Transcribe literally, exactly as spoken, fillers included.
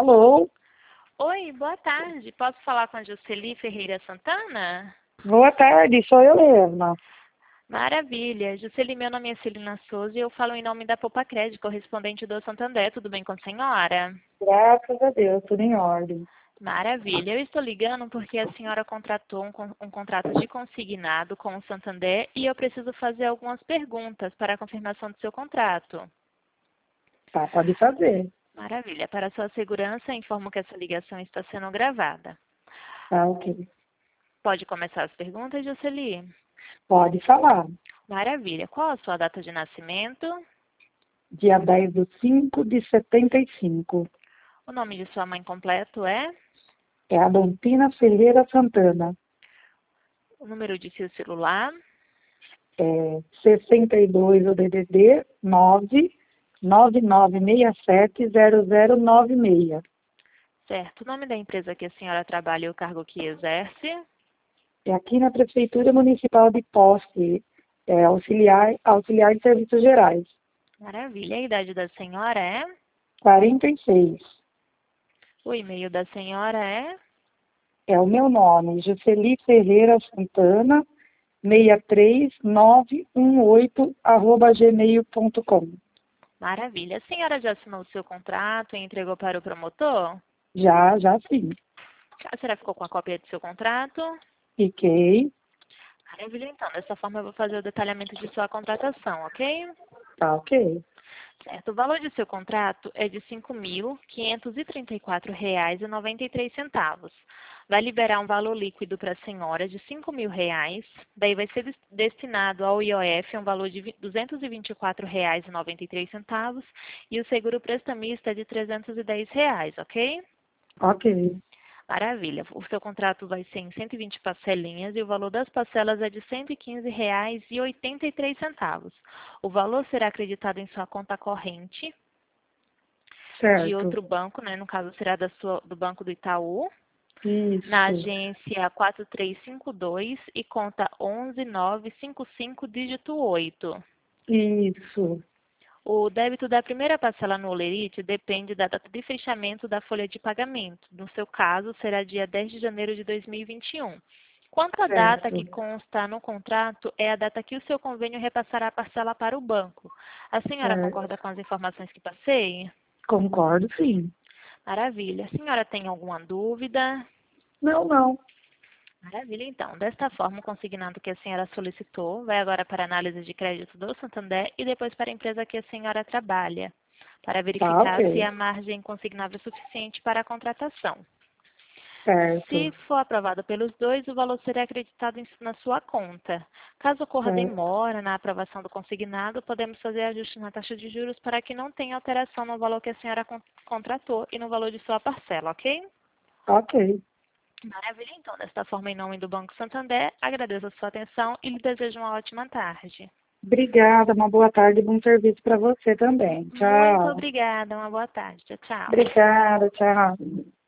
Alô? Oi, boa tarde. Posso falar com a Jusceli Ferreira Santana? Boa tarde, sou eu mesma. Maravilha. Jusceli, meu nome é Celina Souza e eu falo em nome da Poupa Crédito, correspondente do Santander. Tudo bem com a senhora? Graças a Deus, tudo em ordem. Maravilha. Eu estou ligando porque a senhora contratou um, con- um contrato de consignado com o Santander e eu preciso fazer algumas perguntas para a confirmação do seu contrato. Tá, pode fazer. Maravilha. Para sua segurança, informo que essa ligação está sendo gravada. Tá, ok. Pode começar as perguntas, Jusceli? Pode falar. Maravilha. Qual a sua data de nascimento? Dia dez de cinco de setenta e cinco. O nome de sua mãe completo é? É a Dontina Ferreira Santana. O número de seu celular? É sessenta e dois o D D D nove nove nove seis sete zero zero nove seis. Certo. O nome da empresa que a senhora trabalha e o cargo que exerce? É aqui na Prefeitura Municipal de Posse, é auxiliar, auxiliar de serviços gerais. Maravilha. A idade da senhora é? quarenta e seis. O e-mail da senhora é? É o meu nome, Jusceli Ferreira Santana, seis três nove um oito, arroba gmail ponto com. Maravilha. A senhora já assinou o seu contrato e entregou para o promotor? Já, já sim. A senhora ficou com a cópia do seu contrato? Fiquei. Maravilha. Então, dessa forma eu vou fazer o detalhamento de sua contratação, ok? Tá ok. Certo. O valor de seu contrato é de cinco mil quinhentos e trinta e quatro reais e noventa e três centavos. Vai liberar um valor líquido para a senhora de cinco mil reais, daí vai ser des- destinado ao I O F um valor de vi- duzentos e vinte e quatro reais e noventa e três centavos e o seguro prestamista é de trezentos e dez reais, ok? Ok. Maravilha. O seu contrato vai ser em cento e vinte parcelinhas e o valor das parcelas é de cento e quinze reais e oitenta e três centavos. O valor será acreditado em sua conta corrente de Certo. outro banco, né? No caso será da sua, do Banco do Itaú, na Isso. agência quatro três cinco dois e conta onze nove cinco cinco dígito oito. Isso. O débito da primeira parcela no Olerite depende da data de fechamento da folha de pagamento. No seu caso, será dia dez de janeiro de dois mil e vinte e um. Quanto à data Certo. que consta no contrato, é a data que o seu convênio repassará a parcela para o banco. A senhora Certo. concorda com as informações que passei? Concordo, sim. Maravilha. A senhora tem alguma dúvida? Não, não. Maravilha, então. Desta forma, o consignado que a senhora solicitou vai agora para a análise de crédito do Santander e depois para a empresa que a senhora trabalha, para Tá verificar se ok. a margem consignável é suficiente para a contratação. Se Certo. for aprovado pelos dois, o valor será acreditado em- na sua conta. Caso ocorra Certo. demora na aprovação do consignado, podemos fazer ajuste na taxa de juros para que não tenha alteração no valor que a senhora con- contratou e no valor de sua parcela, ok? Ok. Maravilha, então. Desta forma, em nome do Banco Santander, agradeço a sua atenção e lhe desejo uma ótima tarde. Obrigada, uma boa tarde e bom serviço para você também. Muito Tchau. obrigada. Uma boa tarde. Tchau, tchau. Obrigada, tchau.